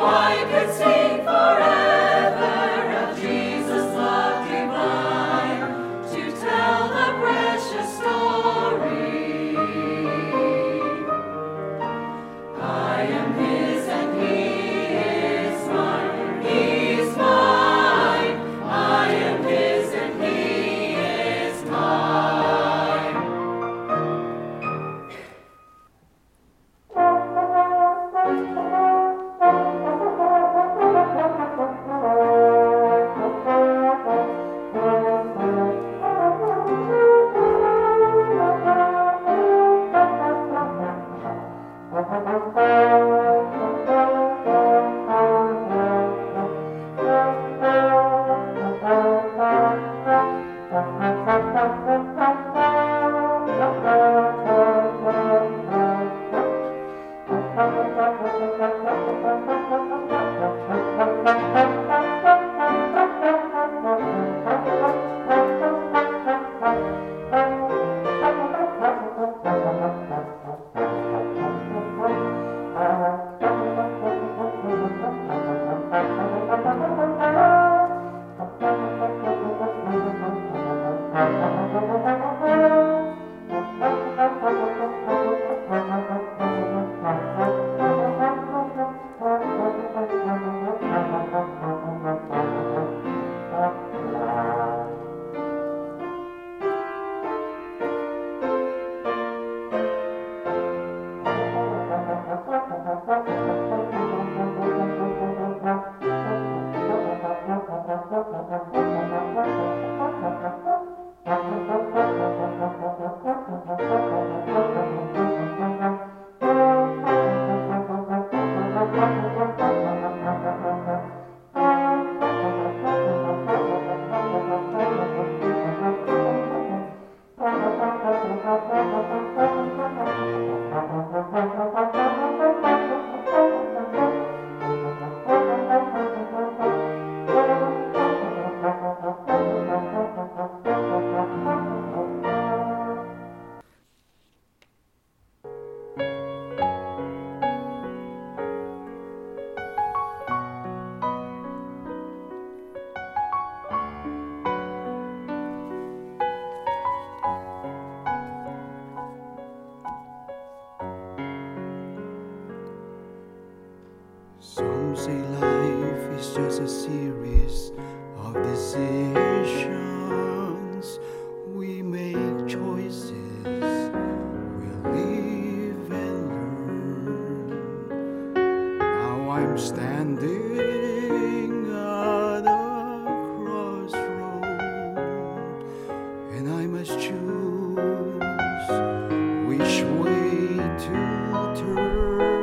Some say life is just a series of decisions. We make choices, we live and learn. Now I'm standing at a crossroad, and I must choose which way to turn.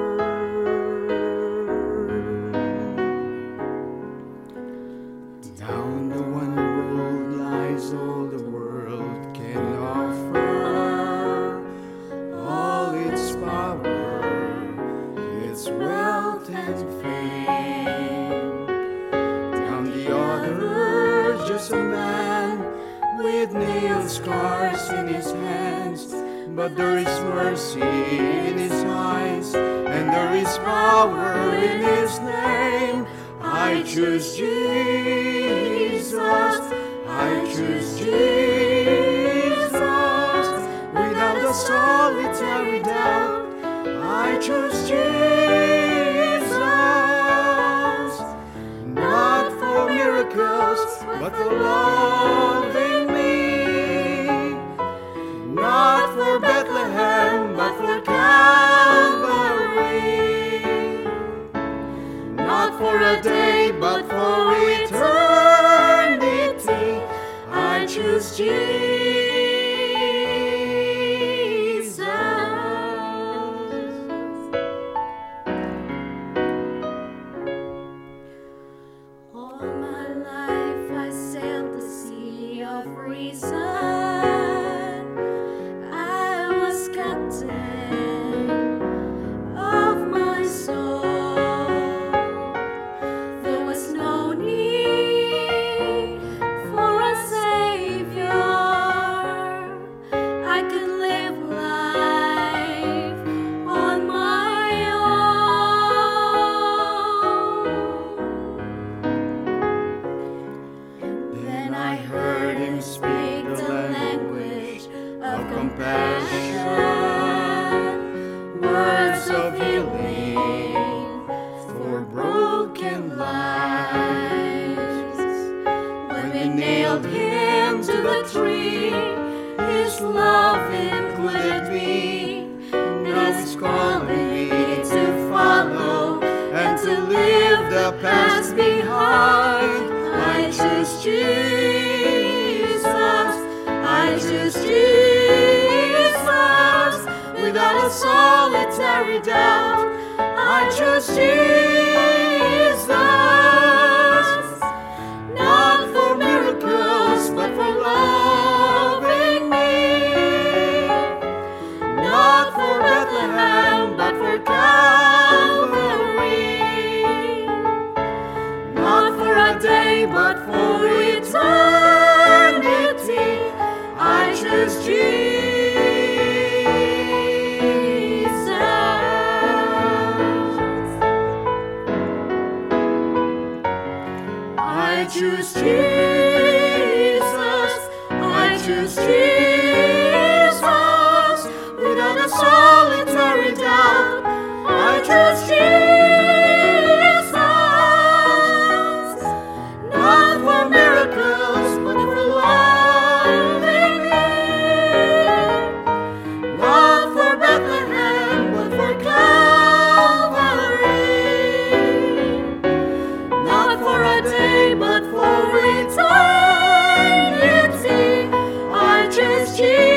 Down the one road lies all the world can offer, all its power, its wealth and fame. Down the other, just a man with nail scars in his hands, but there is mercy in his eyes, and there is power in his name. I choose Jesus, I choose Jesus. Without a solitary doubt, I choose Jesus. Not for miracles, but for loving me. Not for Bethlehem, but for Calvary. Not for a day, but for eternity, I choose Jesus. All my life I sailed the sea of reason. I was captain of my soul. There was no need for a savior. the past behind. I choose Jesus. I choose Jesus. Without a solitary doubt, I choose Jesus. Not for miracles, but for loving me. Not for Bethlehem, but for Calvary. Not for a day, but for eternity. I choose Jesus. I choose Jesus. I choose Jesus. Without a solitary doubt, I choose Jesus. Not for miracles, but for loving me. Not for Bethlehem, but for Calvary. Not for a day, but for eternity, I choose Jesus.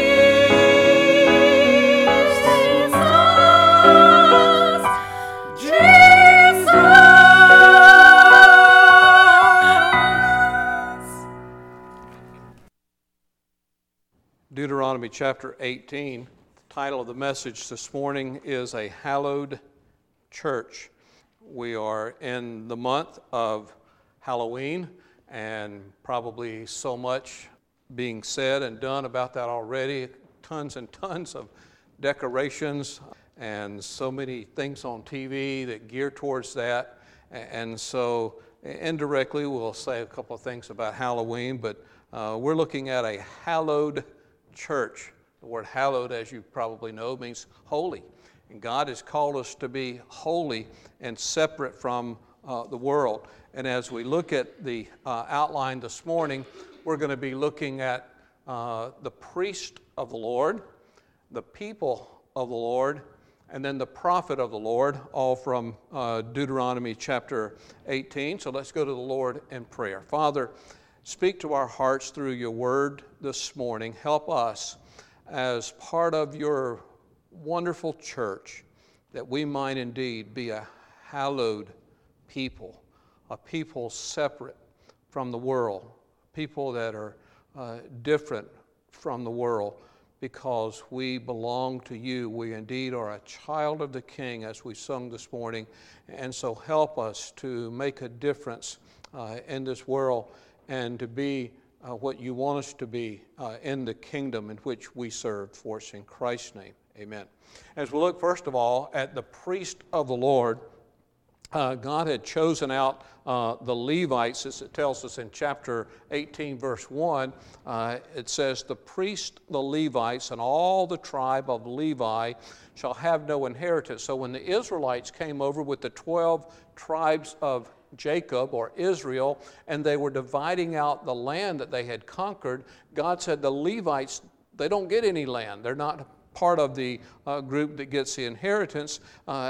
Deuteronomy chapter 18. The title of the message this morning is A Hallowed Church. We are in the month of Halloween, and probably so much being said and done about that already. Tons and tons of decorations and so many things on TV that gear towards that. And so indirectly we'll say a couple of things about Halloween, but we're looking at a hallowed church. The word hallowed, as you probably know, means holy. And God has called us to be holy and separate from the world. And as we look at the outline this morning, we're going to be looking at the priest of the Lord, the people of the Lord, and then the prophet of the Lord, all from Deuteronomy chapter 18. So let's go to the Lord in prayer. Father, speak to our hearts through your word this morning. Help us as part of your wonderful church that we might indeed be a hallowed people, a people separate from the world, people that are different from the world because we belong to you. We indeed are a child of the King, as we sung this morning, and so help us to make a difference in this world and to be what you want us to be in the kingdom in which we serve for us. In Christ's name, amen. As we look first of all at the priest of the Lord, God had chosen out the Levites, as it tells us in chapter 18, verse 1. It says, the priest, the Levites, and all the tribe of Levi shall have no inheritance. So when the Israelites came over with the 12 tribes of Jacob or Israel, and they were dividing out the land that they had conquered, God said the Levites, they don't get any land. They're not part of the group that gets the inheritance,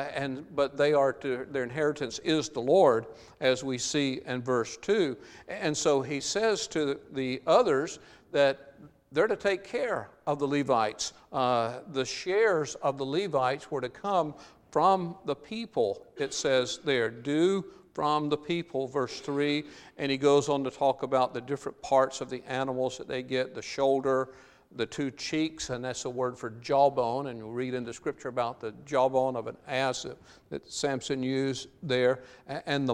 but their inheritance is the Lord, as we see in verse 2. And so he says to the others that they're to take care of the Levites. The shares of the Levites were to come from the people, it says there, due from the people, verse 3, and he goes on to talk about the different parts of the animals that they get, the shoulder, the two cheeks, and that's a word for jawbone, and you read in the scripture about the jawbone of an ass that Samson used there, and the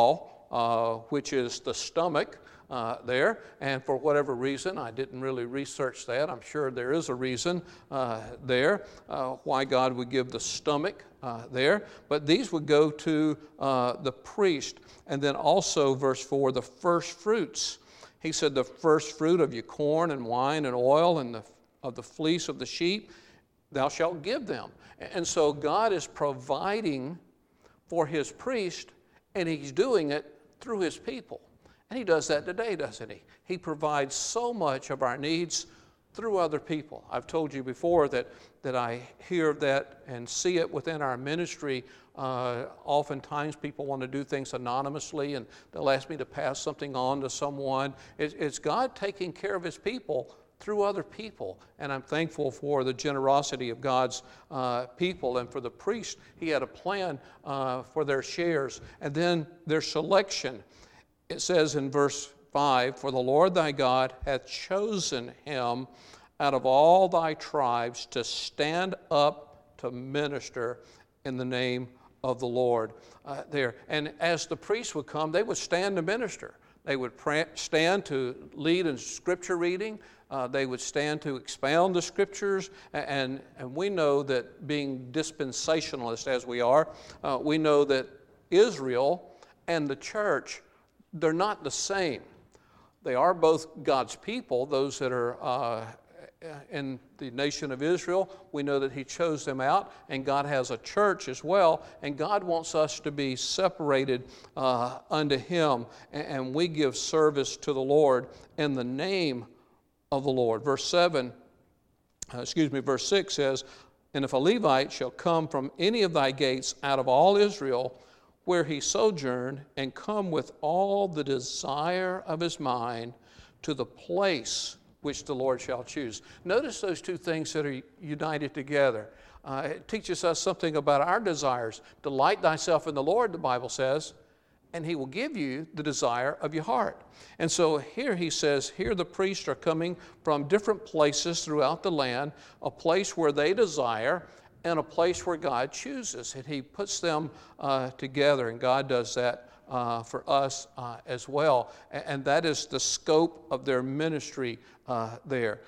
maw, which is the stomach there, and for whatever reason, I didn't really research that. I'm sure there is a reason there why God would give the stomach there, but these would go to the priest. And then also verse 4, the first fruits. He said, the first fruit of your corn and wine and oil and of the fleece of the sheep, thou shalt give them. And so God is providing for his priest, and he's doing it through his people. And he does that today, doesn't he? He provides so much of our needs through other people. I've told you before that I hear that and see it within our ministry. Oftentimes people want to do things anonymously, and they'll ask me to pass something on to someone. It's God taking care of his people through other people, and I'm thankful for the generosity of God's people. And for the priest, he had a plan for their shares, and then their selection. It says in verse 5, "For the Lord thy God hath chosen him out of all thy tribes to stand up to minister in the name of the Lord." There. And as the priests would come, they would stand to minister. They would stand to lead in scripture reading. They would stand to expound the scriptures. And we know that, being dispensationalists as we are, we know that Israel and the church, they're not the same. They are both God's people, those that are in the nation of Israel. We know that he chose them out, and God has a church as well, and God wants us to be separated unto him, and we give service to the Lord in the name of the Lord. Verse 6 says, "And if a Levite shall come from any of thy gates out of all Israel, where he sojourned, and come with all the desire of his mind to the place which the Lord shall choose." Notice those two things that are united together. It teaches us something about our desires. Delight thyself in the Lord, the Bible says, and he will give you the desire of your heart. And so here he says, here the priests are coming from different places throughout the land, a place where they desire and a place where God chooses. And he puts them together, and God does that for us as well. And that is the scope of their ministry there.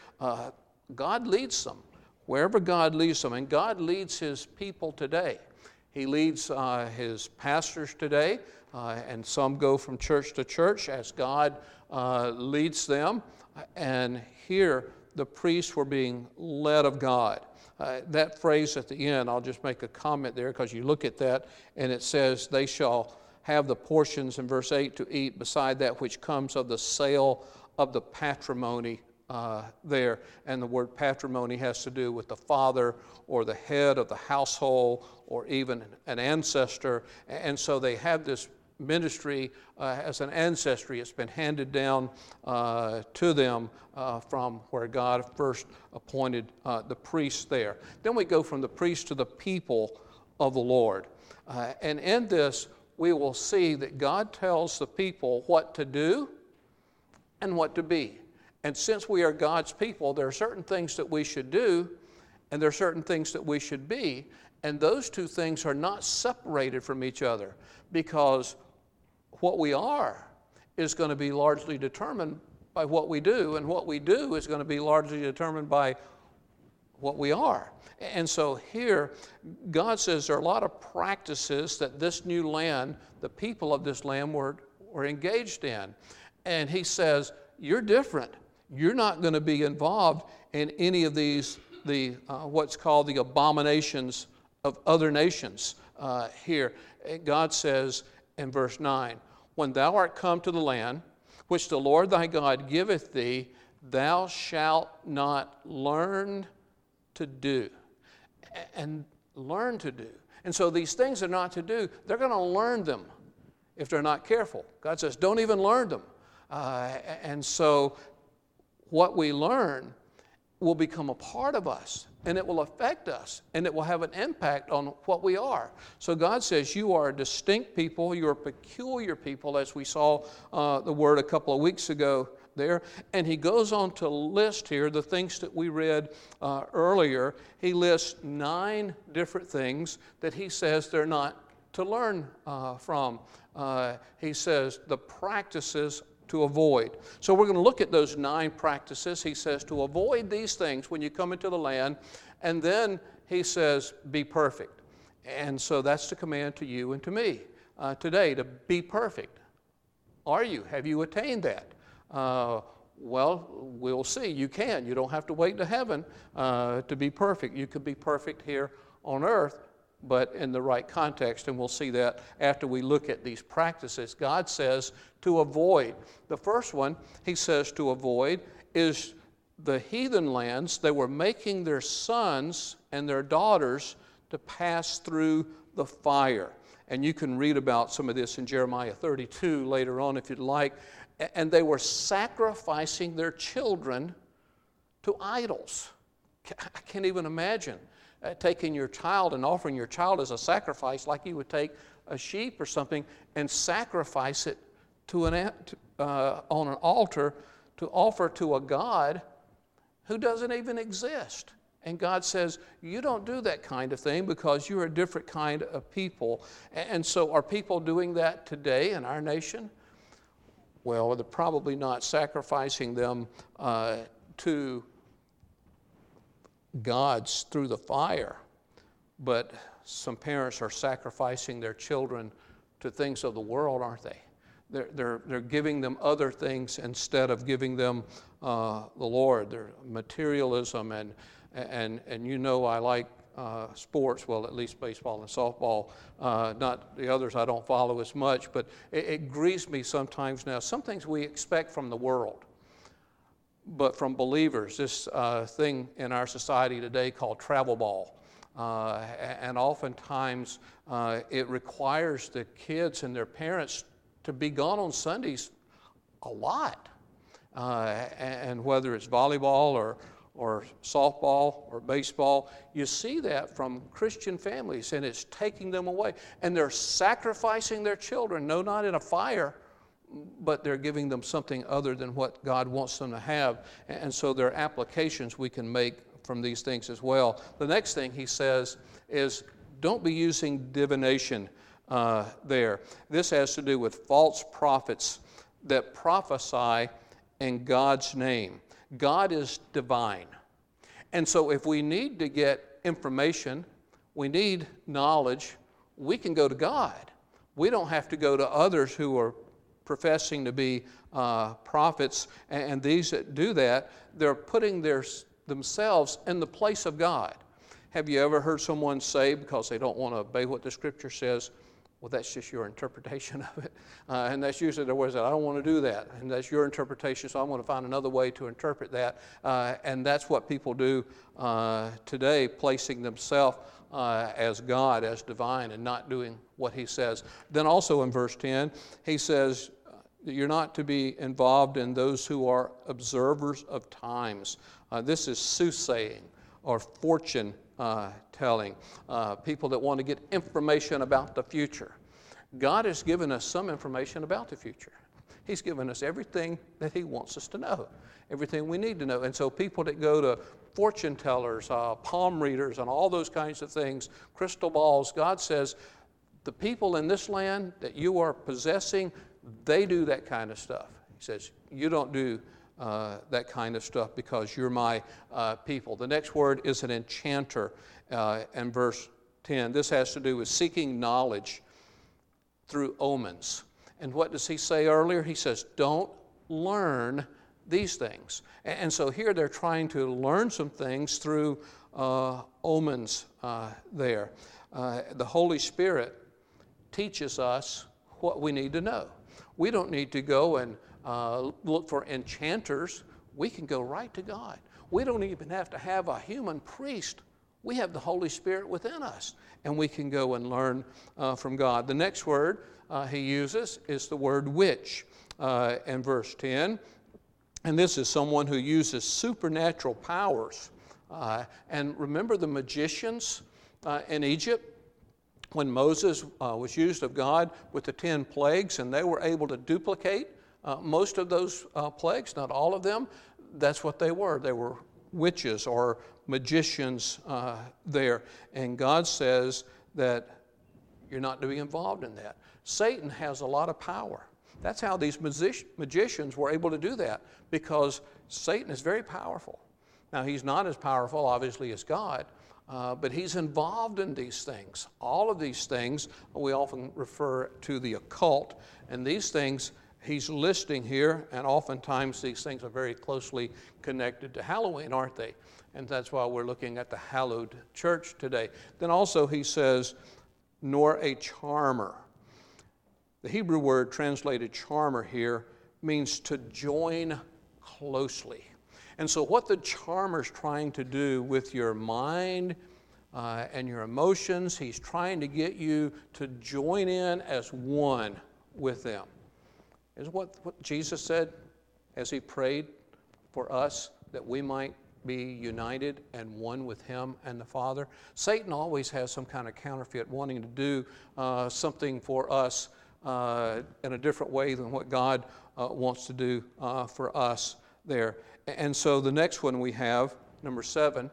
God leads them wherever God leads them, and God leads his people today. He leads his pastors today, and some go from church to church as God leads them. And here the priests were being led of God. That phrase at the end, I'll just make a comment there, because you look at that and it says, "They shall have the portions," in verse 8, "to eat beside that which comes of the sale of the patrimony," there. And the word patrimony has to do with the father or the head of the household or even an ancestor. And so they have this ministry as an ancestry. It's been handed down to them from where God first appointed the priests there. Then we go from the priests to the people of the Lord. And in this, we will see that God tells the people what to do and what to be. And since we are God's people, there are certain things that we should do, and there are certain things that we should be. And those two things are not separated from each other, because what we are is going to be largely determined by what we do, and what we do is going to be largely determined by what we are. And so here, God says there are a lot of practices that this new land, the people of this land were engaged in. And he says, you're different. You're not going to be involved in any of these, what's called the abominations of other nations here. God says in verse 9, "When thou art come to the land which the Lord thy God giveth thee, thou shalt not learn to do." And learn to do. And so these things are not to do. They're going to learn them if they're not careful. God says, don't even learn them. And so what we learn will become a part of us, and it will affect us, and it will have an impact on what we are. So God says you are a distinct people, you're a peculiar people, as we saw the word a couple of weeks ago there. And he goes on to list here the things that we read earlier. He lists 9 different things that he says they're not to learn from. He says the practices to avoid. So we're going to look at those 9 practices. He says to avoid these things when you come into the land. And then he says, be perfect. And so that's the command to you and to me today, to be perfect. Are you? Have you attained that? Well, we'll see. You can. You don't have to wait to heaven to be perfect. You could be perfect here on earth, but in the right context, and we'll see that after we look at these practices. God says to avoid. The first one he says to avoid is the heathen lands, they were making their sons and their daughters to pass through the fire. And you can read about some of this in Jeremiah 32 later on if you'd like. And they were sacrificing their children to idols. I can't even imagine taking your child and offering your child as a sacrifice, like you would take a sheep or something and sacrifice it to on an altar to offer to a God who doesn't even exist. And God says, you don't do that kind of thing because you're a different kind of people. And so are people doing that today in our nation? Well, they're probably not sacrificing them to gods through the fire, but some parents are sacrificing their children to things of the world, aren't they? They're giving them other things instead of giving them the Lord. They're materialism and you know I like sports, well, at least baseball and softball. Not the others I don't follow as much, but it grieves me sometimes now. Some things we expect from the world, but from believers, this thing in our society today called travel ball. And oftentimes it requires the kids and their parents to be gone on Sundays a lot. And whether it's volleyball or softball or baseball, you see that from Christian families, and it's taking them away. And they're sacrificing their children, no, not in a fire, but they're giving them something other than what God wants them to have. And so there are applications we can make from these things as well. The next thing he says is, don't be using divination there. This has to do with false prophets that prophesy in God's name. God is divine. And so if we need to get information, we need knowledge, we can go to God. We don't have to go to others who are professing to be prophets. And these that do that, they're putting themselves in the place of God. Have you ever heard someone say, because they don't want to obey what the Scripture says, well, that's just your interpretation of it. And that's usually the words that I don't want to do that. And that's your interpretation, so I'm going to find another way to interpret that. And that's what people do today, placing themselves as God, as divine, and not doing what he says. Then also in verse 10, he says, you're not to be involved in those who are observers of times. This is soothsaying or fortune telling, people that want to get information about the future. God has given us some information about the future. He's given us everything that he wants us to know, everything we need to know. And so people that go to fortune tellers, palm readers, and all those kinds of things, crystal balls, God says, the people in this land that you are possessing, they do that kind of stuff. He says, you don't do that kind of stuff because you're my people. The next word is an enchanter in verse 10. This has to do with seeking knowledge through omens. And what does he say earlier? He says, don't learn these things. And so here they're trying to learn some things through omens there. The Holy Spirit teaches us what we need to know. We don't need to go and look for enchanters. We can go right to God. We don't even have to have a human priest. We have the Holy Spirit within us, and we can go and learn from God. The next word he uses is the word witch in verse 10, and this is someone who uses supernatural powers. And remember the magicians in Egypt? When Moses was used of God with the 10 plagues, and they were able to duplicate most of those plagues, not all of them, that's what they were. They were witches or magicians there. And God says that you're not to be involved in that. Satan has a lot of power. That's how these magicians were able to do that, because Satan is very powerful. Now, he's not as powerful, obviously, as God, but he's involved in these things. All of these things, we often refer to the occult, and these things he's listing here, and oftentimes these things are very closely connected to Halloween, aren't they? And that's why we're looking at the hallowed church today. Then also he says, nor a charmer. The Hebrew word translated charmer here means to join closely. And so what the charmer's trying to do with your mind and your emotions, he's trying to get you to join in as one with them. Is what Jesus said as he prayed for us, that we might be united and one with him and the Father. Satan always has some kind of counterfeit, wanting to do something for us in a different way than what God wants to do for us there. And so the next one we have, number 7,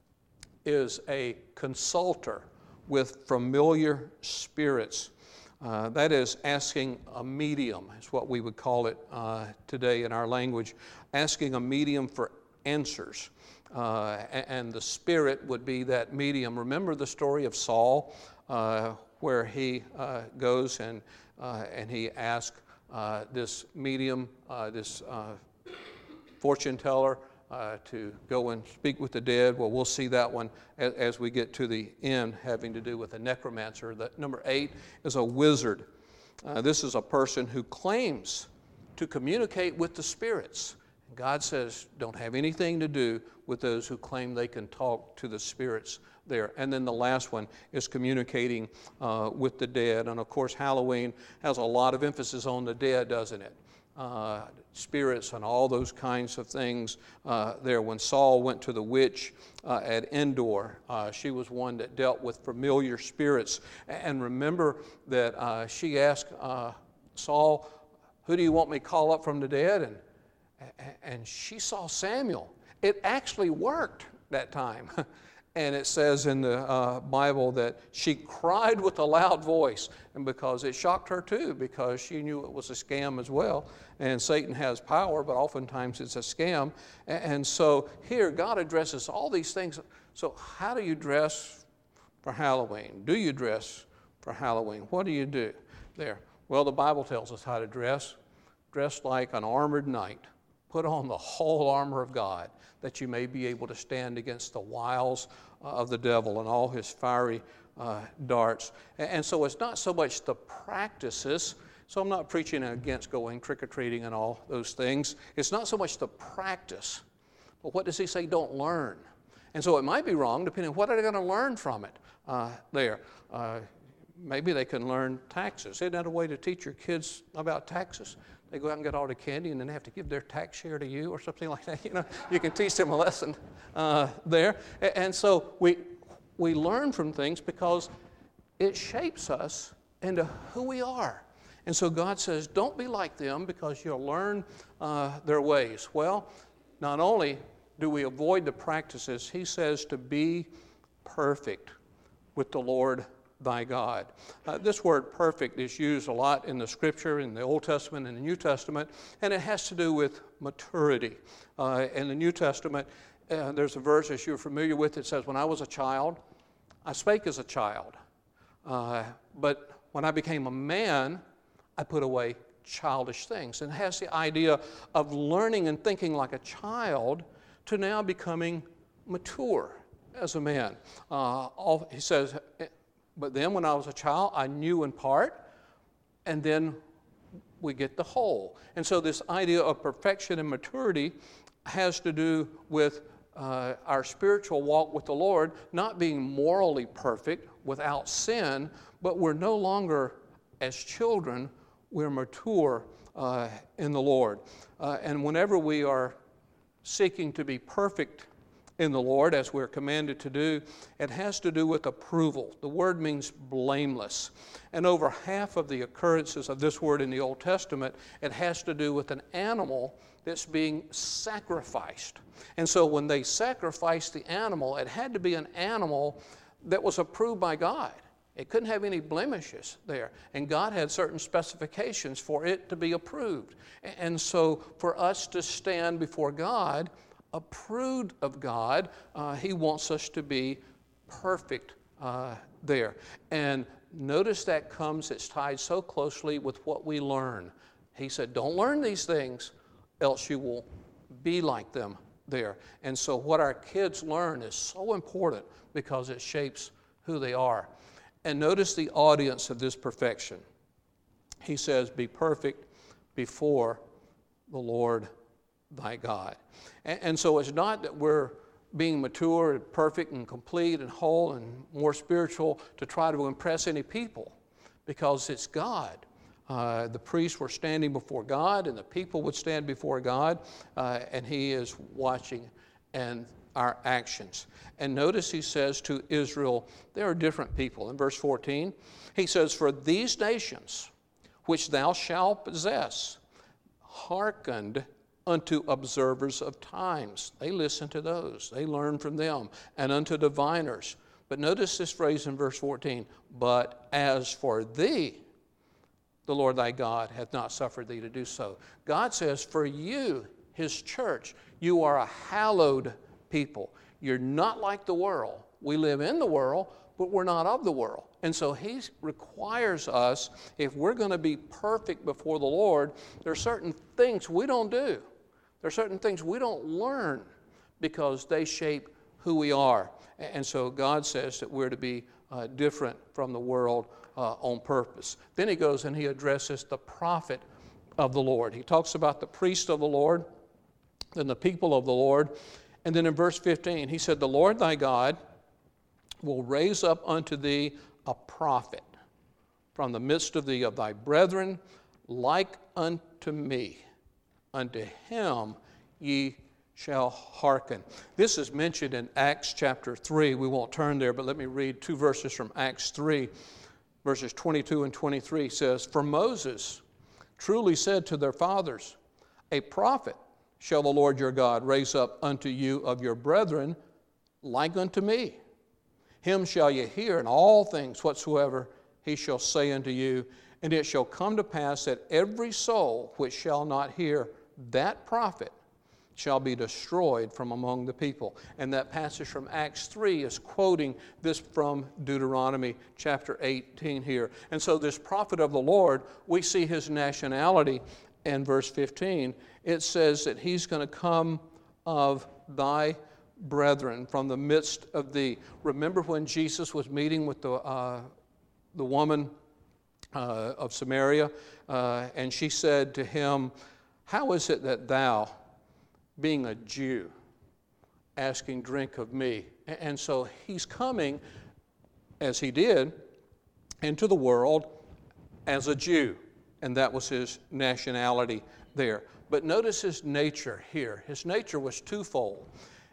is a consulter with familiar spirits. That is asking a medium, is what we would call it today in our language, asking a medium for answers. And the spirit would be that medium. Remember the story of Saul, where he goes and he asks this medium, this fortune teller, to go and speak with the dead. Well, we'll see that one as we get to the end, having to do with a necromancer. Number 8 is a wizard. This is a person who claims to communicate with the spirits. God says, don't have anything to do with those who claim they can talk to the spirits there. And then the last one is communicating with the dead. And of course, Halloween has a lot of emphasis on the dead, doesn't it? Spirits and all those kinds of things there. When Saul went to the witch at Endor, she was one that dealt with familiar spirits. And remember that she asked Saul, who do you want me to call up from the dead? And she saw Samuel. It actually worked that time. And it says in the Bible that she cried with a loud voice, and because it shocked her too, because she knew it was a scam as well. And Satan has power, but oftentimes it's a scam. And so here God addresses all these things. So how do you dress for Halloween? Do you dress for Halloween? What do you do there? Well, the Bible tells us how to dress. Dress like an armored knight. Put on the whole armor of God, that you may be able to stand against the wiles of the devil and all his fiery darts. And so it's not so much the practices. So I'm not preaching against going trick-or-treating and all those things. It's not so much the practice, but what does he say don't learn? And so it might be wrong, depending on what are they going to learn from it there. Maybe they can learn taxes. Isn't that a way to teach your kids about taxes? They go out and get all the candy, and then they have to give their tax share to you or something like that. You know, you can teach them a lesson there. And so we learn from things because it shapes us into who we are. And so God says, don't be like them because you'll learn their ways. Well, not only do we avoid the practices, he says to be perfect with the Lord thy God. This word perfect is used a lot in the Scripture, in the Old Testament and the New Testament, and it has to do with maturity. In the New Testament, there's a verse, as you're familiar with, that says, when I was a child, I spake as a child. But when I became a man, I put away childish things. And it has the idea of learning and thinking like a child to now becoming mature as a man. He says, but then when I was a child, I knew in part, and then we get the whole. And so this idea of perfection and maturity has to do with our spiritual walk with the Lord, not being morally perfect without sin, but we're no longer as children, we're mature in the Lord. And whenever we are seeking to be perfect in the Lord, as we're commanded to do, it has to do with approval. The word means blameless. And over half of the occurrences of this word in the Old Testament, it has to do with an animal that's being sacrificed. And so when they sacrificed the animal, it had to be an animal that was approved by God. It couldn't have any blemishes there. And God had certain specifications for it to be approved. And so for us to stand before God, approved of God, he wants us to be perfect there. And notice that it's tied so closely with what we learn. He said, don't learn these things, else you will be like them there. And so what our kids learn is so important because it shapes who they are. And notice the audience of this perfection. He says, be perfect before the Lord thy God. And so it's not that we're being mature and perfect and complete and whole and more spiritual to try to impress any people, because it's God. The priests were standing before God, and the people would stand before God, and he is watching and our actions. And notice he says to Israel, there are different people. In verse 14, he says, for these nations which thou shalt possess hearkened unto observers of times. They listened to those. They learned from them. And unto diviners. But notice this phrase in verse 14, but as for thee, the Lord thy God hath not suffered thee to do so. God says, for you, his church, you are a hallowed people. You're not like the world. We live in the world, but we're not of the world. And so he requires us, if we're going to be perfect before the Lord, there are certain things we don't do. There are certain things we don't learn because they shape who we are. And so God says that we're to be different from the world on purpose. Then he goes and he addresses the prophet of the Lord. He talks about the priest of the Lord, then the people of the Lord. And then in verse 15, he said, the Lord thy God will raise up unto thee a prophet from the midst of thee of thy brethren, like unto me. Unto him ye shall hearken. This is mentioned in Acts chapter 3. We won't turn there, but let me read 2 verses from Acts 3. Verses 22 and 23 says, for Moses truly said to their fathers, a prophet shall the Lord your God raise up unto you of your brethren, like unto me. Him shall ye hear in all things whatsoever he shall say unto you. And it shall come to pass that every soul which shall not hear that prophet shall be destroyed from among the people. And that passage from Acts 3 is quoting this from Deuteronomy chapter 18 here. And so this prophet of the Lord, we see his nationality in verse 15. It says that he's going to come of thy brethren, from the midst of thee. Remember when Jesus was meeting with the woman of Samaria, and she said to him, how is it that thou, being a Jew, asking drink of me? And so he's coming, as he did, into the world as a Jew, and that was his nationality there. But notice his nature here. His nature was twofold.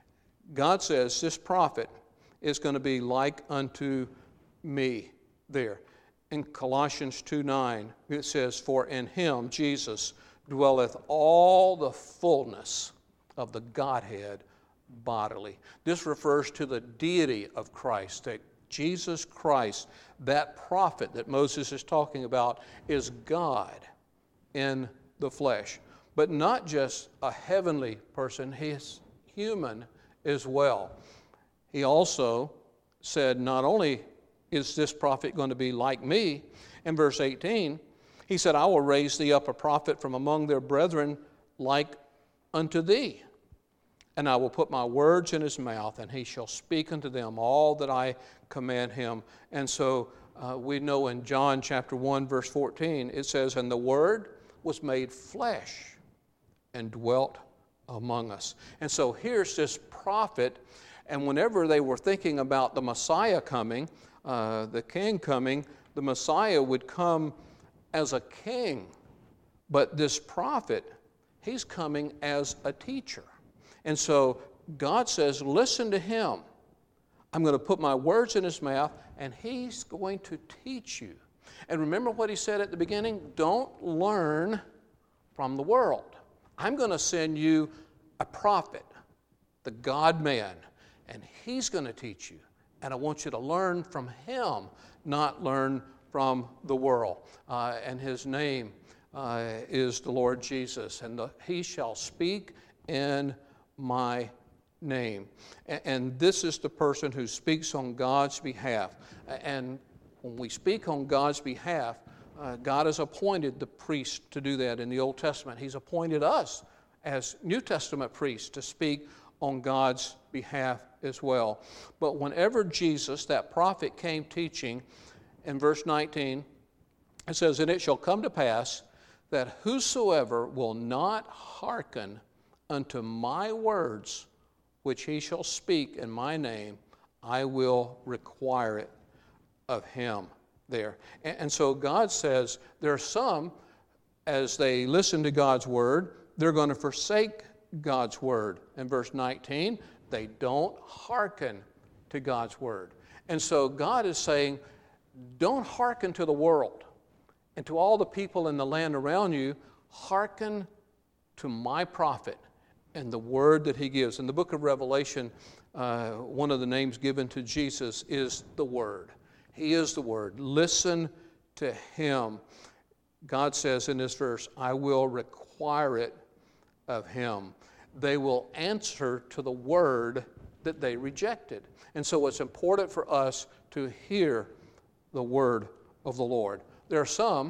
God says this prophet is going to be like unto me there. In Colossians 2:9, it says, for in him, Jesus, dwelleth all the fullness of the Godhead bodily. This refers to the deity of Christ, that Jesus Christ, that prophet that Moses is talking about, is God in the flesh. But not just a heavenly person, he's human as well. He also said, not only is this prophet going to be like me, in verse 18, he said, I will raise thee up a prophet from among their brethren like unto thee. And I will put my words in his mouth, and he shall speak unto them all that I command him. And so we know in John chapter 1, verse 14, it says, and the Word was made flesh and dwelt among us. And so here's this prophet, and whenever they were thinking about the Messiah coming, the king coming, the Messiah would come as a king. But this prophet, he's coming as a teacher. And so God says, listen to him. I'm going to put my words in his mouth, and he's going to teach you. And remember what he said at the beginning? Don't learn from the world. I'm going to send you a prophet, the God-man, and he's going to teach you. And I want you to learn from him, not learn from the world. And his name is the Lord Jesus. And he shall speak in my name. And this is the person who speaks on God's behalf. And when we speak on God's behalf, God has appointed the priest to do that in the Old Testament. He's appointed us as New Testament priests to speak on God's behalf as well. But whenever Jesus, that prophet, came teaching, in verse 19, it says, and it shall come to pass that whosoever will not hearken unto my words, which he shall speak in my name, I will require it of him there. And so God says there are some, as they listen to God's word, they're going to forsake God's word. In verse 19, they don't hearken to God's word. And so God is saying, don't hearken to the world and to all the people in the land around you. Hearken to my prophet and the word that he gives. In the book of Revelation, one of the names given to Jesus is the Word. He is the Word. Listen to him. God says in this verse, I will require it of him. They will answer to the word that they rejected. And so it's important for us to hear the word of the Lord. There are some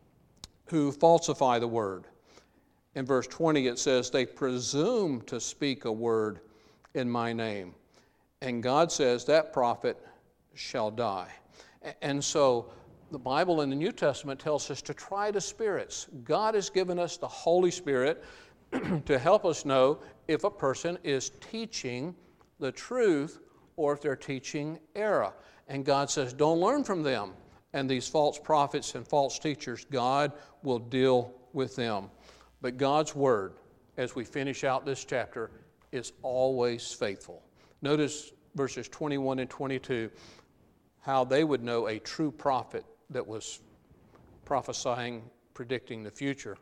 who falsify the word. In verse 20 it says, they presume to speak a word in my name. And God says that prophet shall die. And so the Bible in the New Testament tells us to try the spirits. God has given us the Holy Spirit to help us know if a person is teaching the truth or if they're teaching error. And God says, don't learn from them. And these false prophets and false teachers, God will deal with them. But God's word, as we finish out this chapter, is always faithful. Notice verses 21 and 22, how they would know a true prophet that was prophesying, predicting the future.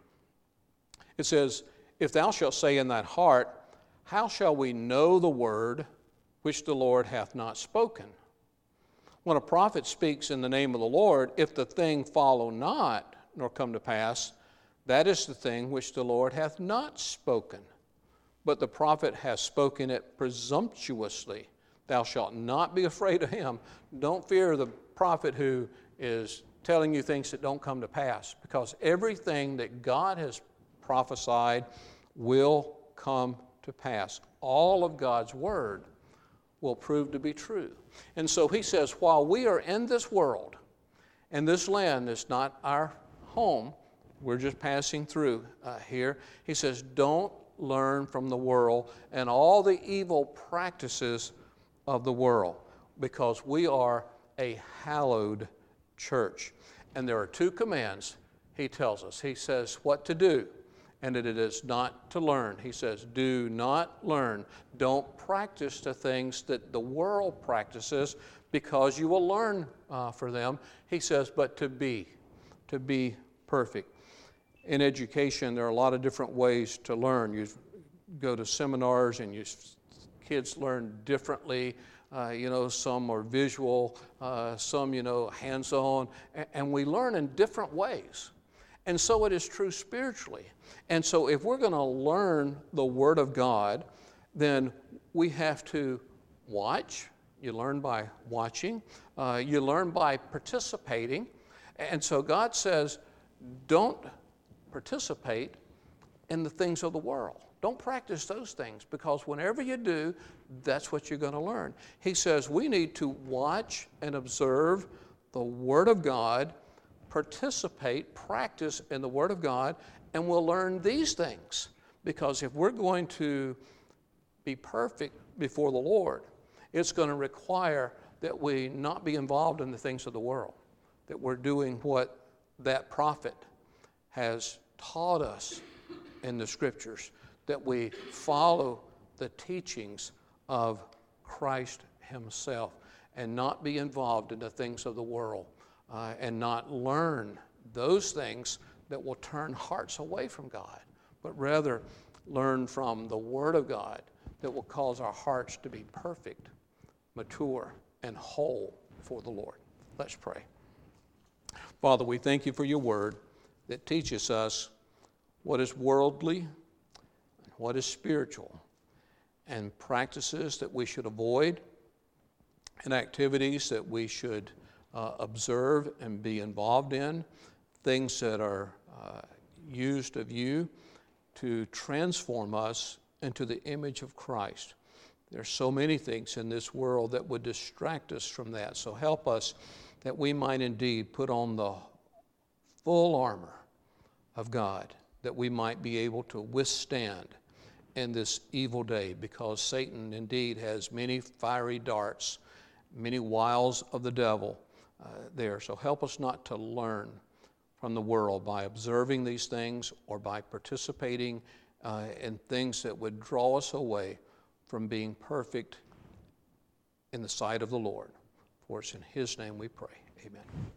It says, if thou shalt say in thine heart, how shall we know the word which the Lord hath not spoken? When a prophet speaks in the name of the Lord, if the thing follow not, nor come to pass, that is the thing which the Lord hath not spoken. But the prophet hath spoken it presumptuously. Thou shalt not be afraid of him. Don't fear the prophet who is telling you things that don't come to pass, because everything that God has prophesied will come to pass. All of God's word will prove to be true. And so he says, while we are in this world, and this land is not our home, we're just passing through here, he says, don't learn from the world and all the evil practices of the world, because we are a hallowed church. And there are two commands he tells us. He says what to do, and it is not to learn. He says, do not learn. Don't practice the things that the world practices, because you will learn for them. He says, but to be perfect. In education, there are a lot of different ways to learn. You go to seminars and kids learn differently. Some are visual, some, hands-on, and we learn in different ways. And so it is true spiritually. And so if we're going to learn the Word of God, then we have to watch. You learn by watching. You learn by participating. And so God says, don't participate in the things of the world. Don't practice those things, because whenever you do, that's what you're going to learn. He says we need to watch and observe the Word of God, participate, practice in the Word of God, and we'll learn these things. Because if we're going to be perfect before the Lord, it's going to require that we not be involved in the things of the world, that we're doing what that prophet has taught us in the Scriptures, that we follow the teachings of Christ himself and not be involved in the things of the world and not learn those things that will turn hearts away from God, but rather learn from the Word of God that will cause our hearts to be perfect, mature, and whole for the Lord. Let's pray. Father, we thank you for your Word that teaches us what is worldly and what is spiritual, and practices that we should avoid, and activities that we should observe and be involved in, things that are used of you to transform us into the image of Christ. There's so many things in this world that would distract us from that. So help us that we might indeed put on the full armor of God, that we might be able to withstand in this evil day, because Satan indeed has many fiery darts, many wiles of the devil there. So help us not to learn from the world by observing these things or by participating in things that would draw us away from being perfect in the sight of the Lord. For it's in His name we pray. Amen.